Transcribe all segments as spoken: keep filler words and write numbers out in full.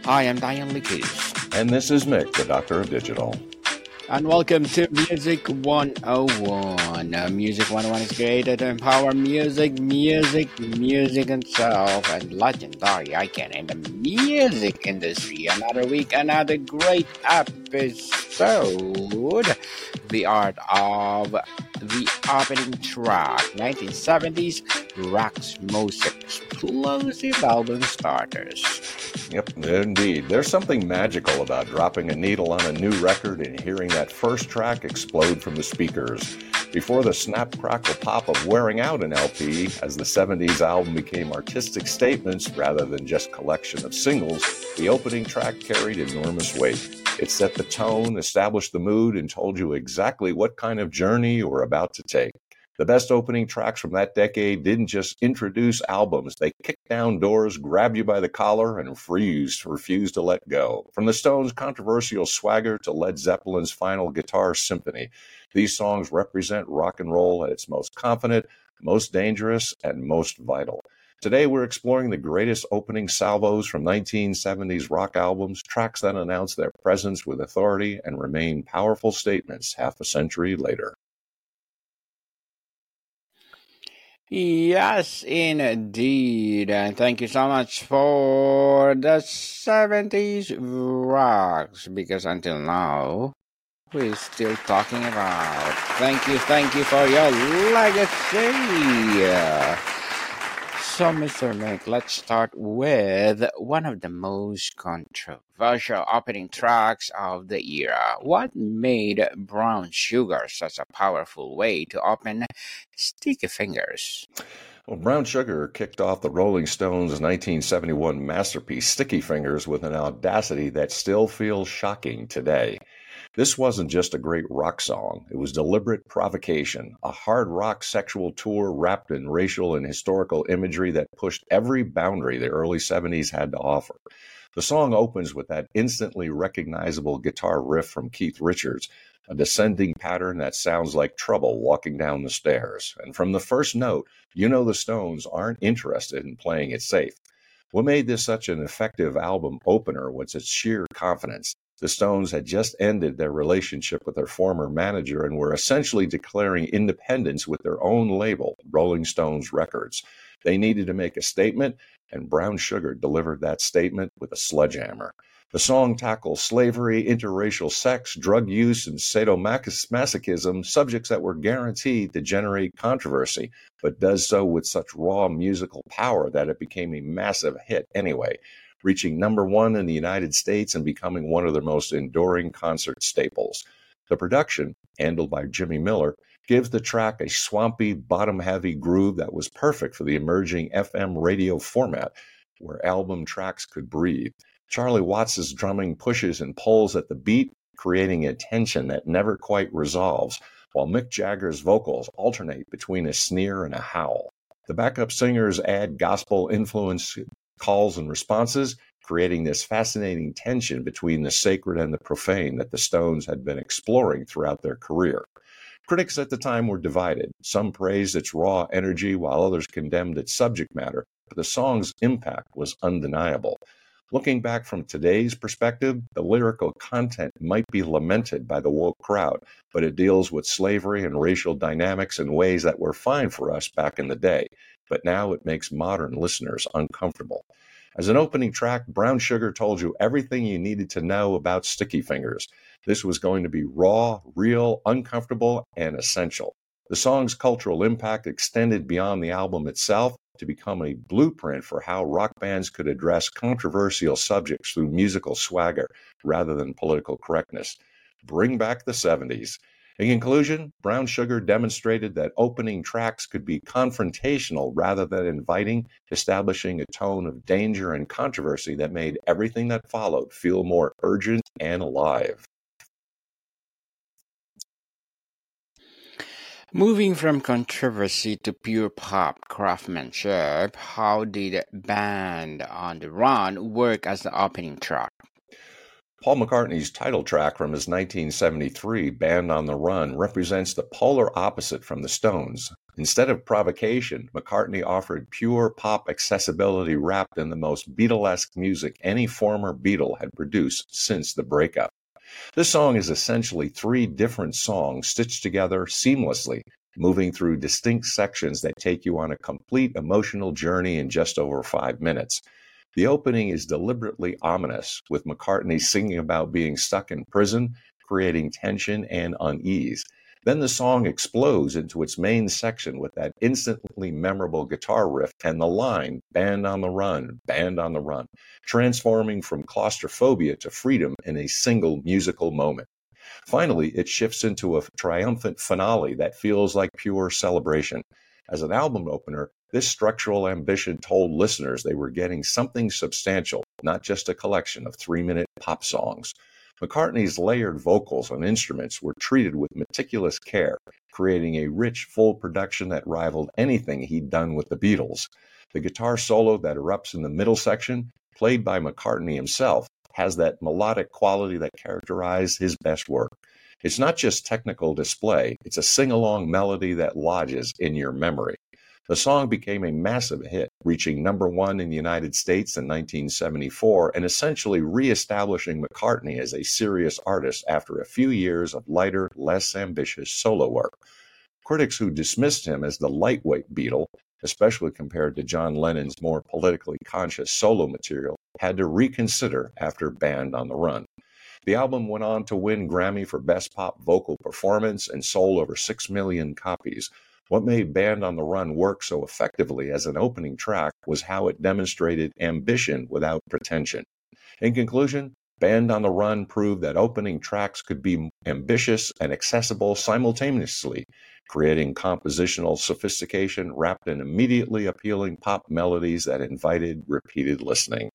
I am Diane Likus. And this is Mick, the Doctor of Digital. And welcome to Music one oh one. Uh, Music one oh one is created to empower music, music, music itself, and legendary icon in the music industry. Another week, another great episode. The art of the opening track, nineteen seventies, rock's most explosive album starters. Yep, indeed. There's something magical about dropping a needle on a new record and hearing that first track explode from the speakers. Before the snap, crackle, pop of wearing out an L P, as the seventies album became artistic statements rather than just collection of singles, the opening track carried enormous weight. It set the tone, established the mood, and told you exactly what kind of journey you were about to take. The best opening tracks from that decade didn't just introduce albums. They kicked down doors, grabbed you by the collar, and refused, refused to let go. From the Stones' controversial Swagger to Led Zeppelin's final Guitar Symphony, these songs represent rock and roll at its most confident, most dangerous, and most vital. Today, we're exploring the greatest opening salvos from nineteen seventies rock albums, tracks that announce their presence with authority and remain powerful statements half a century later. Yes, indeed. And thank you so much for the seventies rocks, because until now, we're still talking about. Thank you, thank you for your legacy. So, Mister Mick, let's start with one of the most controversial opening tracks of the era. What made Brown Sugar such a powerful way to open Sticky Fingers? Well, Brown Sugar kicked off the Rolling Stones' nineteen seventy-one masterpiece, Sticky Fingers, with an audacity that still feels shocking today. This wasn't just a great rock song. It was deliberate provocation, a hard rock sexual tour wrapped in racial and historical imagery that pushed every boundary the early seventies had to offer. The song opens with that instantly recognizable guitar riff from Keith Richards, a descending pattern that sounds like trouble walking down the stairs. And from the first note, you know the Stones aren't interested in playing it safe. What made this such an effective album opener was its sheer confidence. The Stones had just ended their relationship with their former manager and were essentially declaring independence with their own label, Rolling Stones Records. They needed to make a statement, and Brown Sugar delivered that statement with a sledgehammer. The song tackles slavery, interracial sex, drug use, and sadomasochism, subjects that were guaranteed to generate controversy, but does so with such raw musical power that it became a massive hit anyway, reaching number one in the United States and becoming one of their most enduring concert staples. The production, handled by Jimmy Miller, gives the track a swampy, bottom-heavy groove that was perfect for the emerging F M radio format, where album tracks could breathe. Charlie Watts' drumming pushes and pulls at the beat, creating a tension that never quite resolves, while Mick Jagger's vocals alternate between a sneer and a howl. The backup singers add gospel-influenced calls and responses, creating this fascinating tension between the sacred and the profane that the Stones had been exploring throughout their career. Critics at the time were divided. Some praised its raw energy, while others condemned its subject matter, but the song's impact was undeniable. Looking back from today's perspective, the lyrical content might be lamented by the woke crowd, but it deals with slavery and racial dynamics in ways that were fine for us back in the day. But now it makes modern listeners uncomfortable. As an opening track, Brown Sugar told you everything you needed to know about Sticky Fingers. This was going to be raw, real, uncomfortable, and essential. The song's cultural impact extended beyond the album itself to become a blueprint for how rock bands could address controversial subjects through musical swagger rather than political correctness. Bring back the seventies. In conclusion, Brown Sugar demonstrated that opening tracks could be confrontational rather than inviting, establishing a tone of danger and controversy that made everything that followed feel more urgent and alive. Moving from controversy to pure pop craftsmanship, how did Band on the Run work as the opening track? Paul McCartney's title track from his nineteen seventy-three Band on the Run represents the polar opposite from the Stones. Instead of provocation, McCartney offered pure pop accessibility wrapped in the most Beatlesque music any former Beatle had produced since the breakup. This song is essentially three different songs stitched together seamlessly, moving through distinct sections that take you on a complete emotional journey in just over five minutes. The opening is deliberately ominous, with McCartney singing about being stuck in prison, creating tension and unease. Then the song explodes into its main section with that instantly memorable guitar riff and the line, "Band on the Run, Band on the Run," transforming from claustrophobia to freedom in a single musical moment. Finally, it shifts into a triumphant finale that feels like pure celebration. As an album opener, this structural ambition told listeners they were getting something substantial, not just a collection of three-minute pop songs. McCartney's layered vocals and instruments were treated with meticulous care, creating a rich, full production that rivaled anything he'd done with the Beatles. The guitar solo that erupts in the middle section, played by McCartney himself, has that melodic quality that characterized his best work. It's not just technical display, it's a sing-along melody that lodges in your memory. The song became a massive hit, reaching number one in the United States in nineteen seventy-four and essentially re-establishing McCartney as a serious artist after a few years of lighter, less ambitious solo work. Critics who dismissed him as the lightweight Beatle, especially compared to John Lennon's more politically conscious solo material, had to reconsider after Band on the Run. The album went on to win Grammy for Best Pop Vocal Performance and sold over six million copies. What made Band on the Run work so effectively as an opening track was how it demonstrated ambition without pretension. In conclusion, Band on the Run proved that opening tracks could be ambitious and accessible simultaneously, creating compositional sophistication wrapped in immediately appealing pop melodies that invited repeated listening.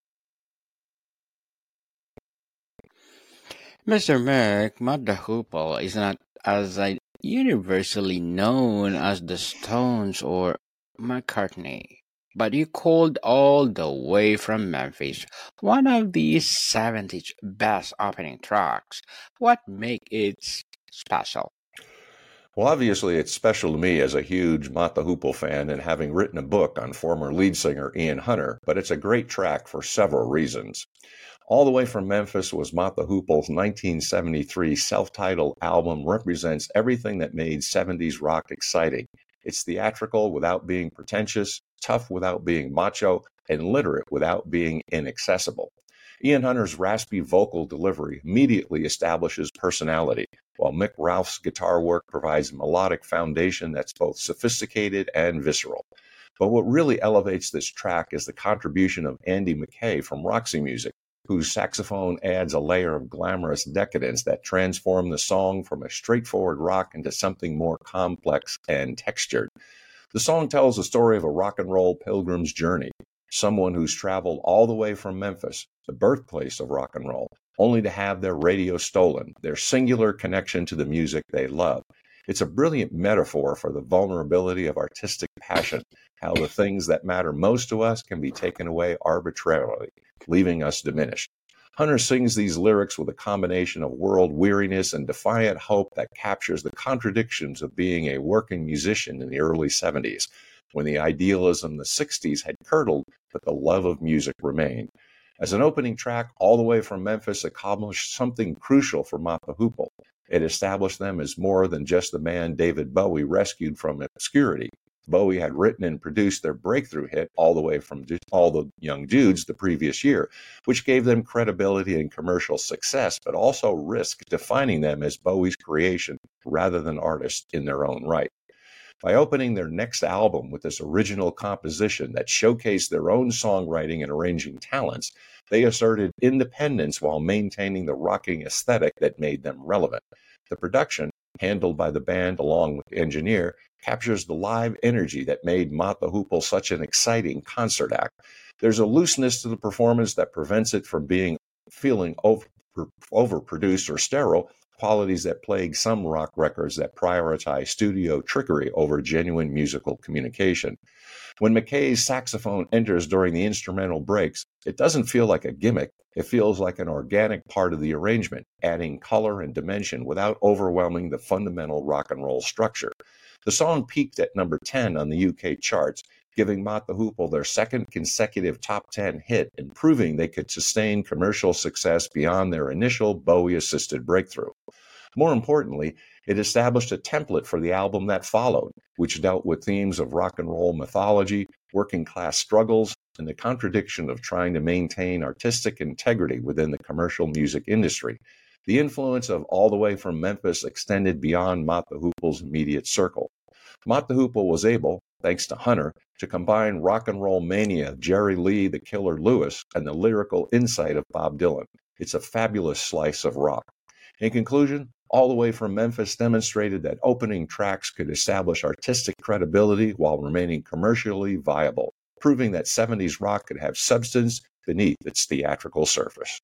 Mister Merck, Matt the Hoople is not as I universally known as the Stones or McCartney, but you called all the way from Memphis one of the seventies best opening tracks. What makes it special? Well, obviously, it's special to me as a huge Mott the Hoople fan and having written a book on former lead singer Ian Hunter, but it's a great track for several reasons. All the Way from Memphis was Mott the Hoople's nineteen seventy-three self-titled album, represents everything that made seventies rock exciting. It's theatrical without being pretentious, tough without being macho, and literate without being inaccessible. Ian Hunter's raspy vocal delivery immediately establishes personality, while Mick Ralph's guitar work provides a melodic foundation that's both sophisticated and visceral. But what really elevates this track is the contribution of Andy McKay from Roxy Music, whose saxophone adds a layer of glamorous decadence that transformed the song from a straightforward rock into something more complex and textured. The song tells the story of a rock and roll pilgrim's journey, someone who's traveled all the way from Memphis, the birthplace of rock and roll, only to have their radio stolen, their singular connection to the music they love. It's a brilliant metaphor for the vulnerability of artistic passion, how the things that matter most to us can be taken away arbitrarily, leaving us diminished. Hunter sings these lyrics with a combination of world weariness and defiant hope that captures the contradictions of being a working musician in the early seventies, when the idealism of the sixties had curdled, but the love of music remained. As an opening track, All the Way from Memphis accomplished something crucial for Mott the Hoople. It established them as more than just the man David Bowie rescued from obscurity. Bowie had written and produced their breakthrough hit, All the Way from All the Young Dudes, the previous year, which gave them credibility and commercial success, but also risked defining them as Bowie's creation rather than artists in their own right. By opening their next album with this original composition that showcased their own songwriting and arranging talents, they asserted independence while maintaining the rocking aesthetic that made them relevant. The production, handled by the band along with the engineer, captures the live energy that made Mott the Hoople such an exciting concert act. There's a looseness to the performance that prevents it from being feeling over, overproduced or sterile, qualities that plague some rock records that prioritize studio trickery over genuine musical communication. When McKay's saxophone enters during the instrumental breaks, it doesn't feel like a gimmick. It feels like an organic part of the arrangement, adding color and dimension without overwhelming the fundamental rock and roll structure. The song peaked at number ten on the U K charts, giving Mott the Hoople their second consecutive top ten hit and proving they could sustain commercial success beyond their initial Bowie-assisted breakthrough. More importantly, it established a template for the album that followed, which dealt with themes of rock and roll mythology, working class struggles, and the contradiction of trying to maintain artistic integrity within the commercial music industry. The influence of All the Way from Memphis extended beyond Mott the Hoople's immediate circle. Mott the Hoople was able, thanks to Hunter, to combine rock and roll mania of Jerry Lee, the Killer Lewis, and the lyrical insight of Bob Dylan. It's a fabulous slice of rock. In conclusion, All the Way from Memphis demonstrated that opening tracks could establish artistic credibility while remaining commercially viable, proving that seventies rock could have substance beneath its theatrical surface.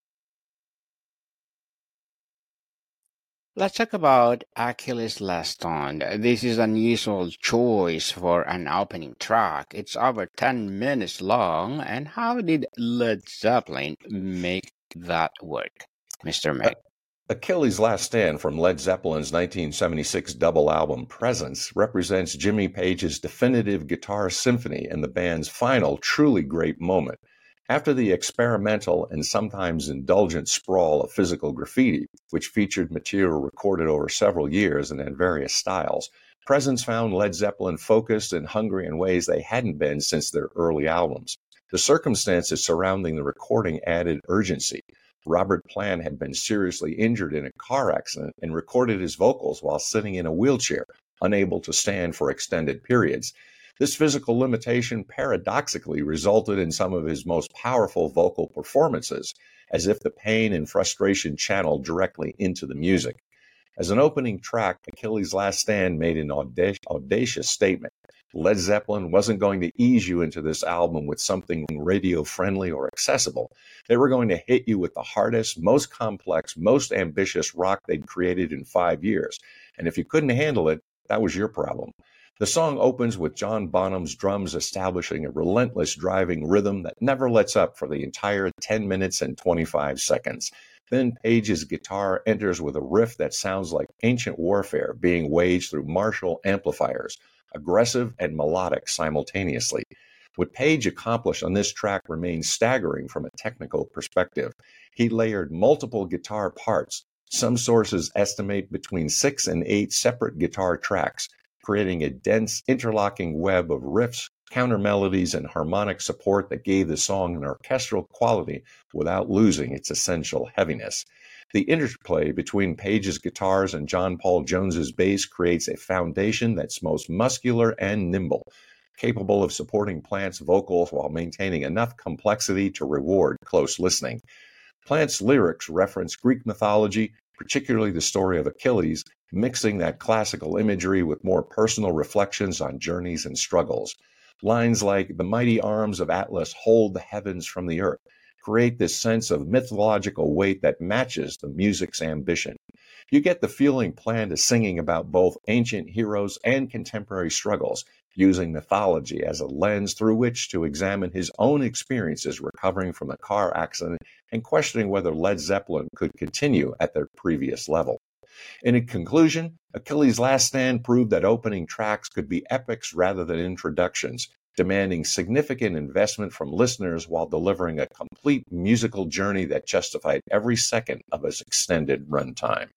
Let's talk about Achilles' Last Stand. This is an unusual choice for an opening track. It's over ten minutes long, and how did Led Zeppelin make that work, Mister Meg? Achilles' Last Stand from Led Zeppelin's nineteen seventy-six double album Presence represents Jimmy Page's definitive guitar symphony and the band's final truly great moment. After the experimental and sometimes indulgent sprawl of Physical Graffiti, which featured material recorded over several years and in various styles, Presence found Led Zeppelin focused and hungry in ways they hadn't been since their early albums. The circumstances surrounding the recording added urgency. Robert Plant had been seriously injured in a car accident and recorded his vocals while sitting in a wheelchair, unable to stand for extended periods. This physical limitation paradoxically resulted in some of his most powerful vocal performances, as if the pain and frustration channeled directly into the music. As an opening track, Achilles' Last Stand made an audacious, audacious statement. Led Zeppelin wasn't going to ease you into this album with something radio-friendly or accessible. They were going to hit you with the hardest, most complex, most ambitious rock they'd created in five years. And if you couldn't handle it, that was your problem. The song opens with John Bonham's drums establishing a relentless driving rhythm that never lets up for the entire ten minutes and twenty-five seconds. Then Page's guitar enters with a riff that sounds like ancient warfare being waged through Marshall amplifiers, aggressive and melodic simultaneously. What Page accomplished on this track remains staggering from a technical perspective. He layered multiple guitar parts. Some sources estimate between six and eight separate guitar tracks, creating a dense, interlocking web of riffs, counter melodies, and harmonic support that gave the song an orchestral quality without losing its essential heaviness. The interplay between Page's guitars and John Paul Jones's bass creates a foundation that's most muscular and nimble, capable of supporting Plant's vocals while maintaining enough complexity to reward close listening. Plant's lyrics reference Greek mythology, particularly the story of Achilles, mixing that classical imagery with more personal reflections on journeys and struggles. Lines like, "The mighty arms of Atlas hold the heavens from the earth," create this sense of mythological weight that matches the music's ambition. You get the feeling Plant is singing about both ancient heroes and contemporary struggles, using mythology as a lens through which to examine his own experiences recovering from a car accident and questioning whether Led Zeppelin could continue at their previous level. In conclusion, Achilles' Last Stand proved that opening tracks could be epics rather than introductions, demanding significant investment from listeners while delivering a complete musical journey that justified every second of its extended runtime.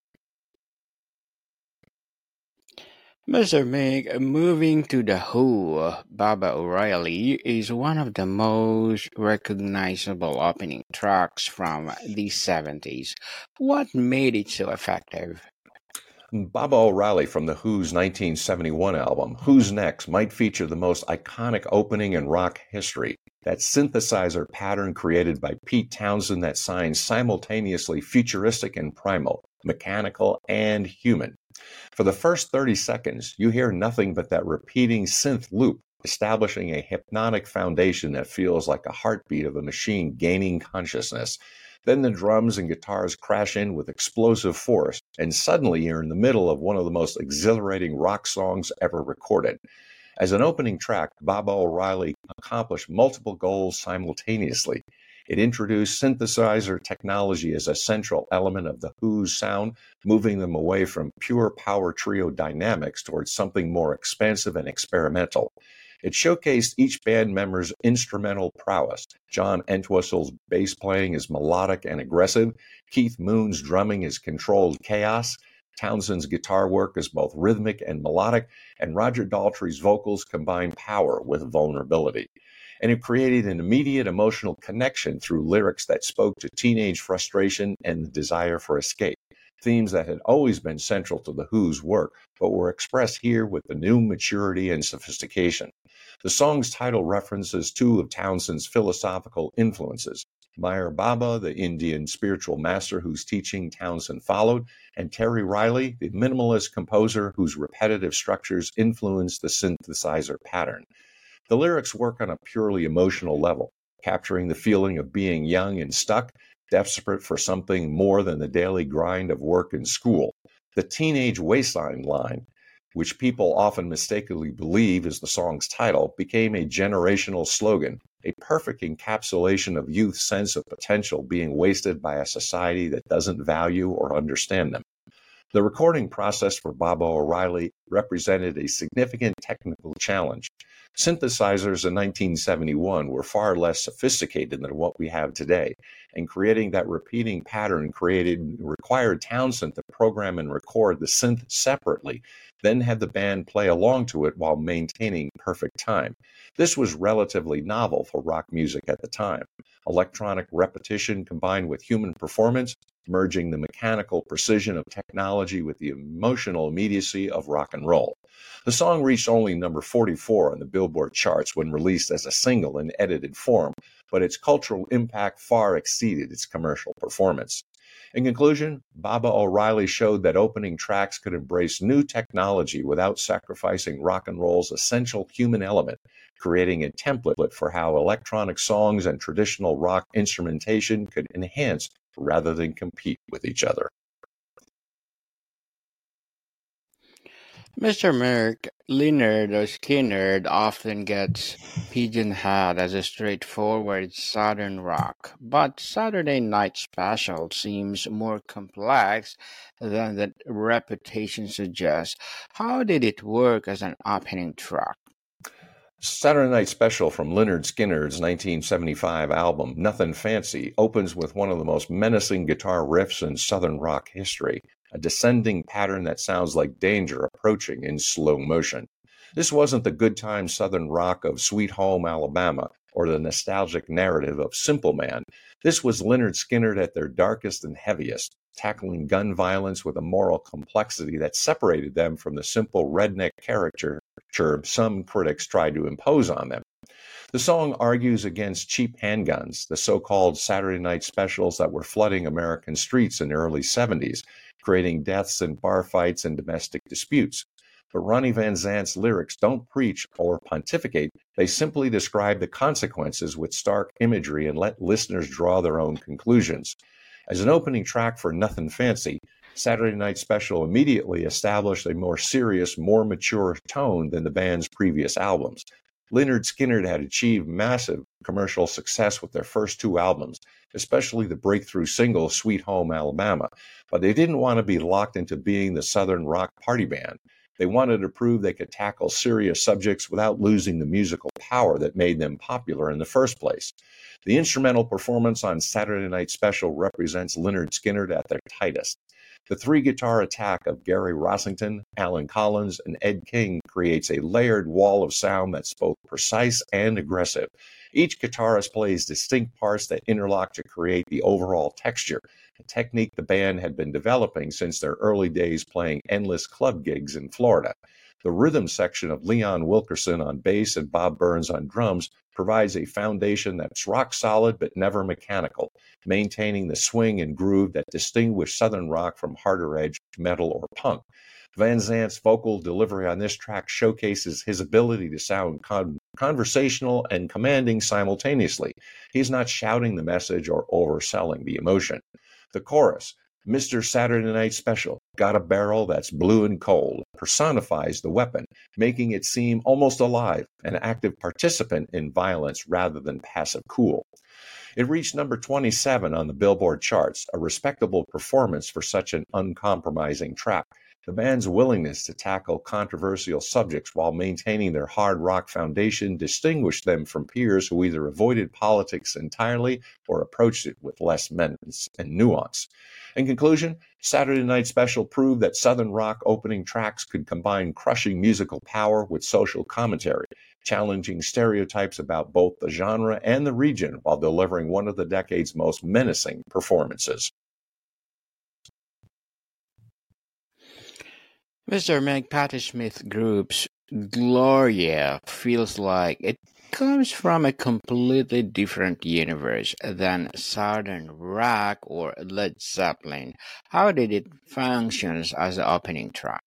Mister Meg, moving to The Who, Baba O'Reilly is one of the most recognizable opening tracks from the seventies. What made it so effective? Baba O'Reilly from The Who's nineteen seventy-one album, Who's Next, might feature the most iconic opening in rock history. That synthesizer pattern created by Pete Townsend that signs simultaneously futuristic and primal, mechanical and human. For the first thirty seconds, you hear nothing but that repeating synth loop, establishing a hypnotic foundation that feels like a heartbeat of a machine gaining consciousness. Then the drums and guitars crash in with explosive force, and suddenly you're in the middle of one of the most exhilarating rock songs ever recorded. As an opening track, Baba O'Riley accomplished multiple goals simultaneously. It introduced synthesizer technology as a central element of The Who's sound, moving them away from pure power trio dynamics towards something more expansive and experimental. It showcased each band member's instrumental prowess. John Entwistle's bass playing is melodic and aggressive. Keith Moon's drumming is controlled chaos. Townsend's guitar work is both rhythmic and melodic, and Roger Daltrey's vocals combine power with vulnerability. And it created an immediate emotional connection through lyrics that spoke to teenage frustration and the desire for escape, themes that had always been central to The Who's work, but were expressed here with the new maturity and sophistication. The song's title references two of Townsend's philosophical influences, Meher Baba, the Indian spiritual master whose teaching Townsend followed, and Terry Riley, the minimalist composer whose repetitive structures influenced the synthesizer pattern. The lyrics work on a purely emotional level, capturing the feeling of being young and stuck, desperate for something more than the daily grind of work and school. The teenage wasteland line, which people often mistakenly believe is the song's title, became a generational slogan, a perfect encapsulation of youth's sense of potential being wasted by a society that doesn't value or understand them. The recording process for Baba O'Riley represented a significant technical challenge. Synthesizers in nineteen seventy-one were far less sophisticated than what we have today, and creating that repeating pattern created required Townsend to program and record the synth separately, then have the band play along to it while maintaining perfect time. This was relatively novel for rock music at the time. Electronic repetition combined with human performance, merging the mechanical precision of technology with the emotional immediacy of rock and roll. The song reached only number forty-four on the Billboard charts when released as a single in edited form, but its cultural impact far exceeded its commercial performance. In conclusion, Baba O'Riley showed that opening tracks could embrace new technology without sacrificing rock and roll's essential human element, creating a template for how electronic songs and traditional rock instrumentation could enhance rather than compete with each other. Mister Merck, Leonard or Skinner often gets pigeonholed as a straightforward Southern rock, but Saturday Night Special seems more complex than the reputation suggests. How did it work as an opening track? Saturday Night Special from Lynyrd Skynyrd's nineteen seventy-five album, Nothing Fancy, opens with one of the most menacing guitar riffs in Southern rock history, a descending pattern that sounds like danger approaching in slow motion. This wasn't the good time Southern rock of Sweet Home Alabama or the nostalgic narrative of Simple Man. This was Lynyrd Skynyrd at their darkest and heaviest, tackling gun violence with a moral complexity that separated them from the simple redneck caricature some critics tried to impose on them. The song argues against cheap handguns, the so-called Saturday Night Specials that were flooding American streets in the early seventies, creating deaths in bar fights and domestic disputes. But Ronnie Van Zant's lyrics don't preach or pontificate, they simply describe the consequences with stark imagery and let listeners draw their own conclusions. As an opening track for Nothing Fancy, Saturday Night Special immediately established a more serious, more mature tone than the band's previous albums. Lynyrd Skynyrd had achieved massive commercial success with their first two albums, especially the breakthrough single Sweet Home Alabama, but they didn't want to be locked into being the Southern rock party band. They wanted to prove they could tackle serious subjects without losing the musical power that made them popular in the first place. The instrumental performance on Saturday Night Special represents Lynyrd Skynyrd at their tightest. The three-guitar attack of Gary Rossington, Alan Collins, and Ed King creates a layered wall of sound that's both precise and aggressive. Each guitarist plays distinct parts that interlock to create the overall texture, a technique the band had been developing since their early days playing endless club gigs in Florida. The rhythm section of Leon Wilkerson on bass and Bob Burns on drums provides a foundation that's rock solid but never mechanical, maintaining the swing and groove that distinguish Southern rock from harder edge metal or punk. Van Zant's vocal delivery on this track showcases his ability to sound con- conversational and commanding simultaneously. He's not shouting the message or overselling the emotion. The chorus, Mister Saturday Night Special, got a barrel that's blue and cold, personifies the weapon, making it seem almost alive, an active participant in violence rather than passive cool. It reached number twenty-seven on the Billboard charts, a respectable performance for such an uncompromising track. The band's willingness to tackle controversial subjects while maintaining their hard rock foundation distinguished them from peers who either avoided politics entirely or approached it with less menace and nuance. In conclusion, Saturday Night Special proved that Southern rock opening tracks could combine crushing musical power with social commentary, challenging stereotypes about both the genre and the region while delivering one of the decade's most menacing performances. Mister Meg Patti Smith Group's Gloria feels like it comes from a completely different universe than Southern rock or Led Zeppelin. How did it function as the opening track?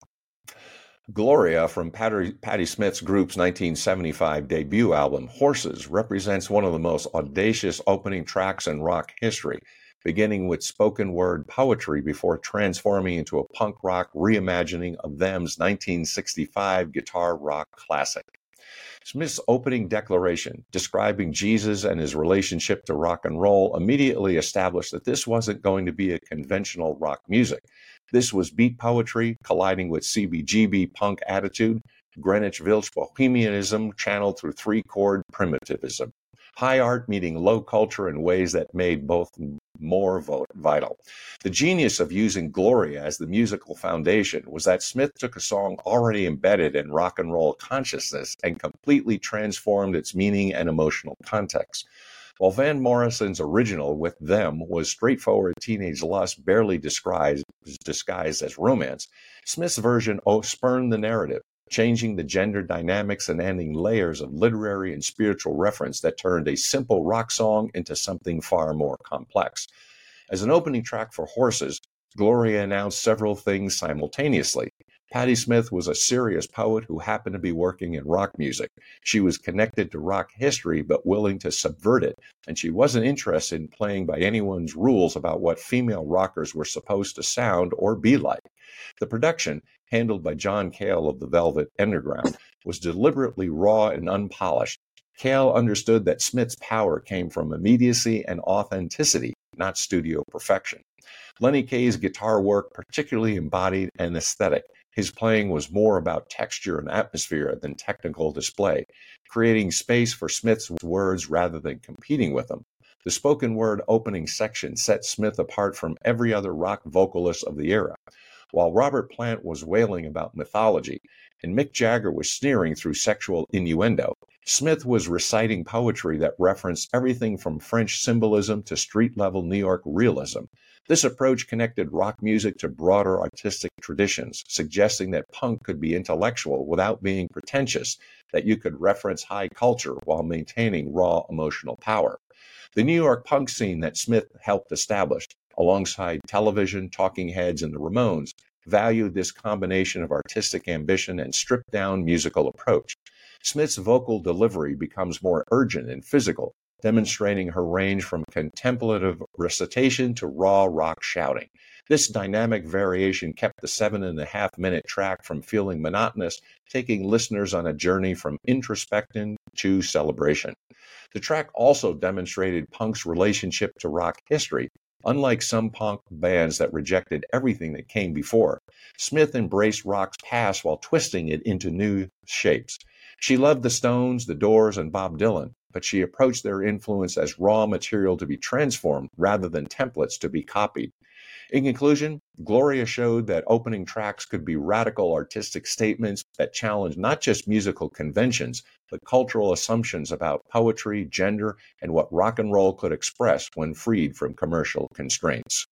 Gloria from Patti, Patti Smith's group's nineteen seventy-five debut album, Horses, represents one of the most audacious opening tracks in rock history, beginning with spoken word poetry before transforming into a punk rock reimagining of Them's nineteen sixty-five guitar rock classic. Smith's opening declaration, describing Jesus and his relationship to rock and roll, immediately established that this wasn't going to be a conventional rock music. This was beat poetry colliding with C B G B punk attitude, Greenwich Village bohemianism channeled through three-chord primitivism. High art meeting low culture in ways that made both more vital. The genius of using Gloria as the musical foundation was that Smith took a song already embedded in rock and roll consciousness and completely transformed its meaning and emotional context. While Van Morrison's original with Them was straightforward teenage lust barely disguised, disguised as romance, Smith's version oh, spurned the narrative, changing the gender dynamics and adding layers of literary and spiritual reference that turned a simple rock song into something far more complex. As an opening track for Horses, Gloria announced several things simultaneously. Patti Smith was a serious poet who happened to be working in rock music. She was connected to rock history but willing to subvert it, and she wasn't interested in playing by anyone's rules about what female rockers were supposed to sound or be like. The production, handled by John Cale of the Velvet Underground, was deliberately raw and unpolished. Cale understood that Smith's power came from immediacy and authenticity, not studio perfection. Lenny Kaye's guitar work particularly embodied an aesthetic. His playing was more about texture and atmosphere than technical display, creating space for Smith's words rather than competing with them. The spoken word opening section set Smith apart from every other rock vocalist of the era. While Robert Plant was wailing about mythology and Mick Jagger was sneering through sexual innuendo, Smith was reciting poetry that referenced everything from French symbolism to street-level New York realism. This approach connected rock music to broader artistic traditions, suggesting that punk could be intellectual without being pretentious, that you could reference high culture while maintaining raw emotional power. The New York punk scene that Smith helped establish, alongside Television, Talking Heads, and the Ramones, valued this combination of artistic ambition and stripped-down musical approach. Smith's vocal delivery becomes more urgent and physical, demonstrating her range from contemplative recitation to raw rock shouting. This dynamic variation kept the seven and a half minute track from feeling monotonous, taking listeners on a journey from introspection to celebration. The track also demonstrated punk's relationship to rock history. Unlike some punk bands that rejected everything that came before, Smith embraced rock's past while twisting it into new shapes. She loved the Stones, the Doors, and Bob Dylan, but she approached their influence as raw material to be transformed rather than templates to be copied. In conclusion, Gloria showed that opening tracks could be radical artistic statements that challenged not just musical conventions, but cultural assumptions about poetry, gender, and what rock and roll could express when freed from commercial constraints.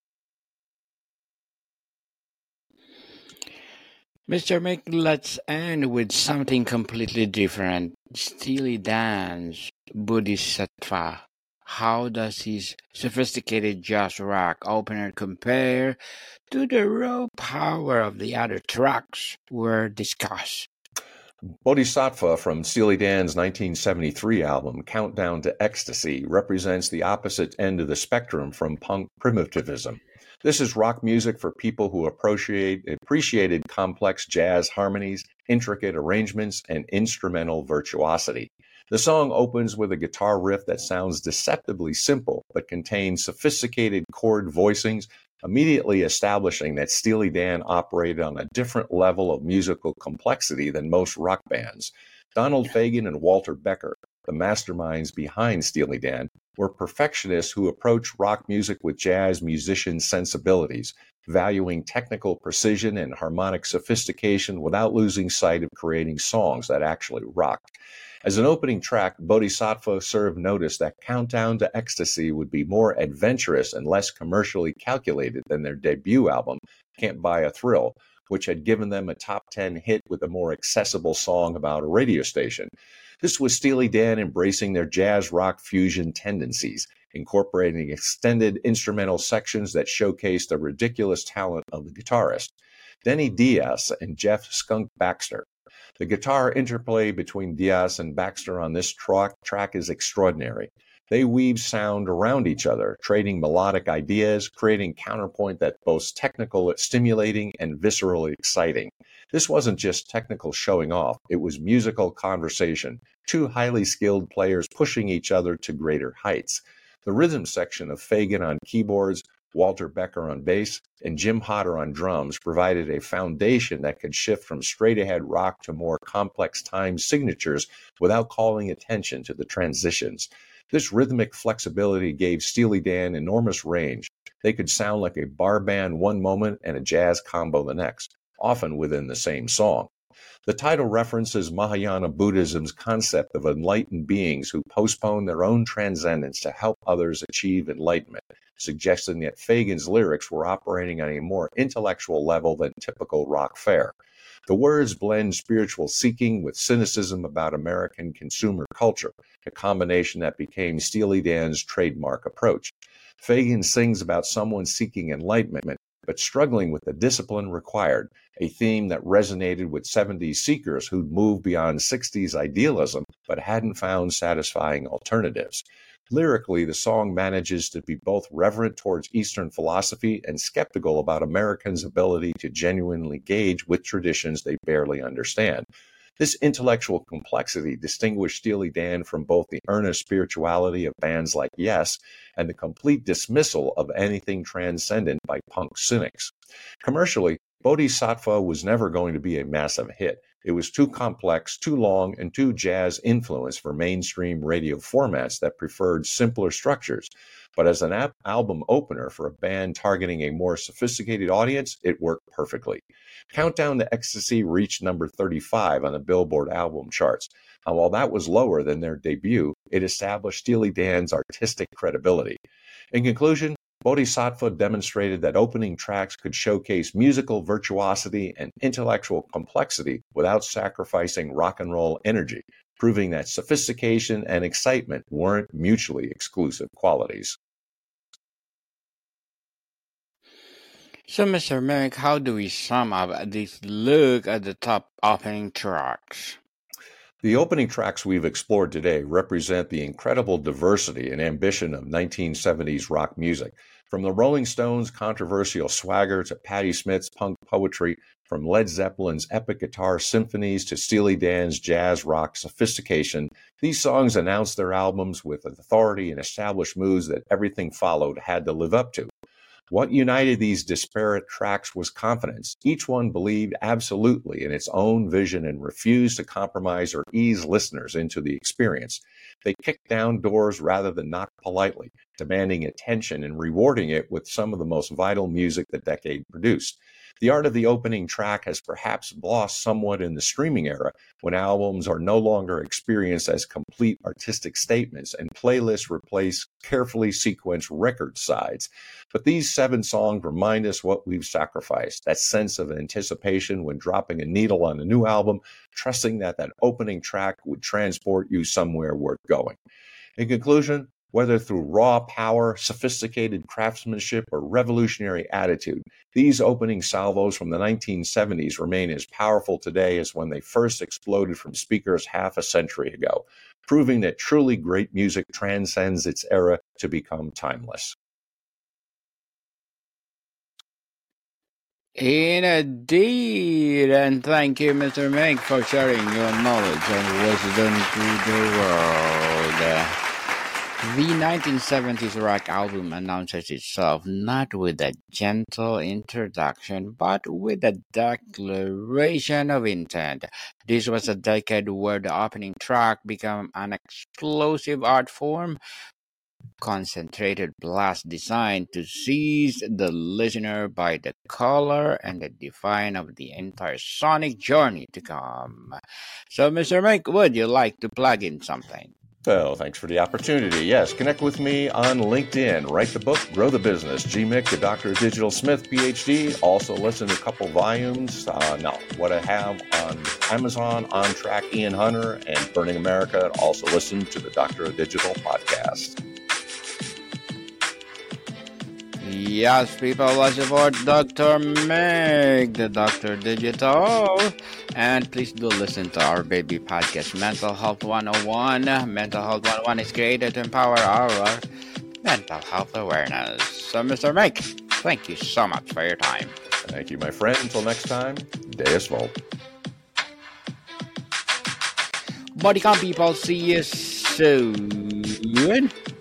Mister Mick, let's end with something completely different. Steely Dan's Bodhisattva. How does his sophisticated jazz rock opener compare to the raw power of the other tracks were discussed? Bodhisattva from Steely Dan's nineteen seventy-three album, Countdown to Ecstasy, represents the opposite end of the spectrum from punk primitivism. This is rock music for people who appreciate, appreciated complex jazz harmonies, intricate arrangements, and instrumental virtuosity. The song opens with a guitar riff that sounds deceptively simple, but contains sophisticated chord voicings, immediately establishing that Steely Dan operated on a different level of musical complexity than most rock bands. Donald Fagen and Walter Becker, the masterminds behind Steely Dan, were perfectionists who approached rock music with jazz musician sensibilities, valuing technical precision and harmonic sophistication without losing sight of creating songs that actually rocked. As an opening track, Bodhisattva served notice that Countdown to Ecstasy would be more adventurous and less commercially calculated than their debut album, Can't Buy a Thrill, which had given them a top ten hit with a more accessible song about a radio station. This was Steely Dan embracing their jazz rock fusion tendencies, incorporating extended instrumental sections that showcased the ridiculous talent of the guitarist, Denny Diaz and Jeff Skunk Baxter. The guitar interplay between Diaz and Baxter on this track, track is extraordinary. They weave sound around each other, trading melodic ideas, creating counterpoint that both technical, stimulating, and viscerally exciting. This wasn't just technical showing off, it was musical conversation, two highly skilled players pushing each other to greater heights. The rhythm section of Fagen on keyboards, Walter Becker on bass, and Jim Hodder on drums provided a foundation that could shift from straight-ahead rock to more complex time signatures without calling attention to the transitions. This rhythmic flexibility gave Steely Dan enormous range. They could sound like a bar band one moment and a jazz combo the next, often within the same song. The title references Mahayana Buddhism's concept of enlightened beings who postpone their own transcendence to help others achieve enlightenment, suggesting that Fagen's lyrics were operating on a more intellectual level than typical rock fare. The words blend spiritual seeking with cynicism about American consumer culture, a combination that became Steely Dan's trademark approach. Fagen sings about someone seeking enlightenment, but struggling with the discipline required, a theme that resonated with seventies seekers who'd moved beyond sixties idealism but hadn't found satisfying alternatives. Lyrically, the song manages to be both reverent towards Eastern philosophy and skeptical about Americans' ability to genuinely gauge with traditions they barely understand. This intellectual complexity distinguished Steely Dan from both the earnest spirituality of bands like Yes and the complete dismissal of anything transcendent by punk cynics. Commercially, Bodhisattva was never going to be a massive hit. It was too complex, too long, and too jazz-influenced for mainstream radio formats that preferred simpler structures. But as an ap- album opener for a band targeting a more sophisticated audience, it worked perfectly. Countdown to Ecstasy reached number thirty-five on the Billboard album charts. And while that was lower than their debut, it established Steely Dan's artistic credibility. In conclusion, Bodhisattva demonstrated that opening tracks could showcase musical virtuosity and intellectual complexity without sacrificing rock and roll energy, proving that sophistication and excitement weren't mutually exclusive qualities. So, Mister Mick, how do we sum up this look at the top opening tracks? The opening tracks we've explored today represent the incredible diversity and ambition of nineteen seventies rock music. From the Rolling Stones' controversial swagger to Patti Smith's punk poetry, from Led Zeppelin's epic guitar symphonies to Steely Dan's jazz rock sophistication, these songs announced their albums with authority and established moods that everything followed had to live up to. What united these disparate tracks was confidence. Each one believed absolutely in its own vision and refused to compromise or ease listeners into the experience. They kicked down doors rather than knock politely, demanding attention and rewarding it with some of the most vital music the decade produced. The art of the opening track has perhaps lost somewhat in the streaming era, when albums are no longer experienced as complete artistic statements and playlists replace carefully sequenced record sides. But these seven songs remind us what we've sacrificed, that sense of anticipation when dropping a needle on a new album, trusting that that opening track would transport you somewhere worth going. In conclusion, Whether through raw power, sophisticated craftsmanship, or revolutionary attitude, these opening salvos from the nineteen seventies remain as powerful today as when they first exploded from speakers half a century ago, proving that truly great music transcends its era to become timeless. Indeed, and thank you, Mister Meg, for sharing your knowledge and wisdom to the world. The nineteen seventies rock album announces itself not with a gentle introduction, but with a declaration of intent. This was a decade where the opening track became an explosive art form, concentrated blast designed to seize the listener by the color and the define of the entire sonic journey to come. So, Mister Mike, would you like to plug in something? Well, thanks for the opportunity. Yes, connect with me on LinkedIn. Write the book, Grow the Business. G M I C, the Doctor of Digital Smith, P H D. Also listen to a couple volumes. Uh, now, what I have on Amazon, On Track, Ian Hunter, and Burning America. And also listen to the Doctor of Digital podcast. Yes, people, let's support Doctor Meg, the Doctor Digital. And please do listen to our baby podcast, Mental Health one oh one. Mental Health one oh one is created to empower our mental health awareness. So, Mister Meg, thank you so much for your time. Thank you, my friend. Until next time, Deus Volt. Bodycon people, see you soon.